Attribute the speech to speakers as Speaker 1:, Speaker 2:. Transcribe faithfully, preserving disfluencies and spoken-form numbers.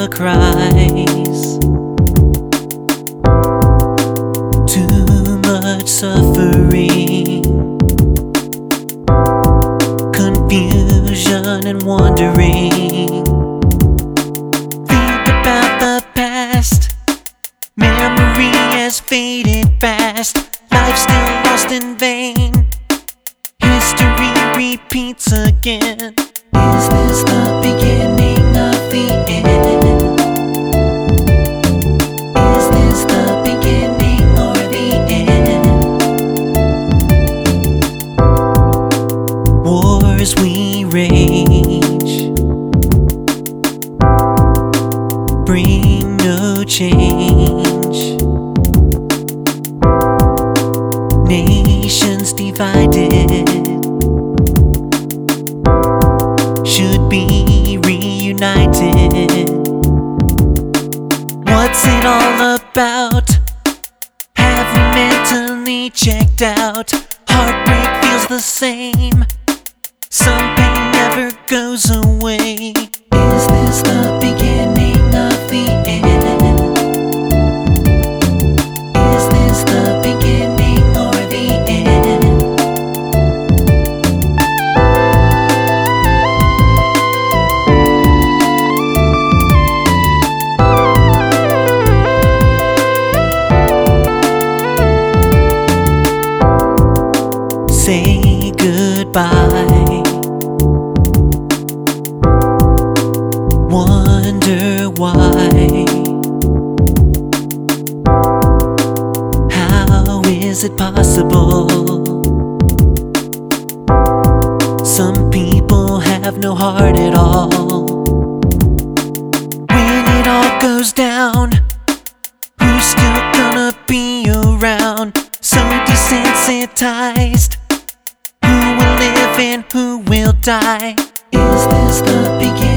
Speaker 1: cries. Too much suffering, confusion and wandering. Think about the past, memory has faded fast. Life still lost in vain, history repeats again. Is this the beginning of the end? Is this the beginning or the end? Wars we rage bring no change. Nations divided should be reunited. What's it all about? Have we mentally checked out? Heartbreak feels the same, some pain never goes away. Is this the beginning of the end? Is this the beginning or the end? Say goodbye, wonder why. How is it possible? Some people have no heart at all. When it all goes down, who's still gonna be around? So desensitized, who will live and who will die? Is this the beginning?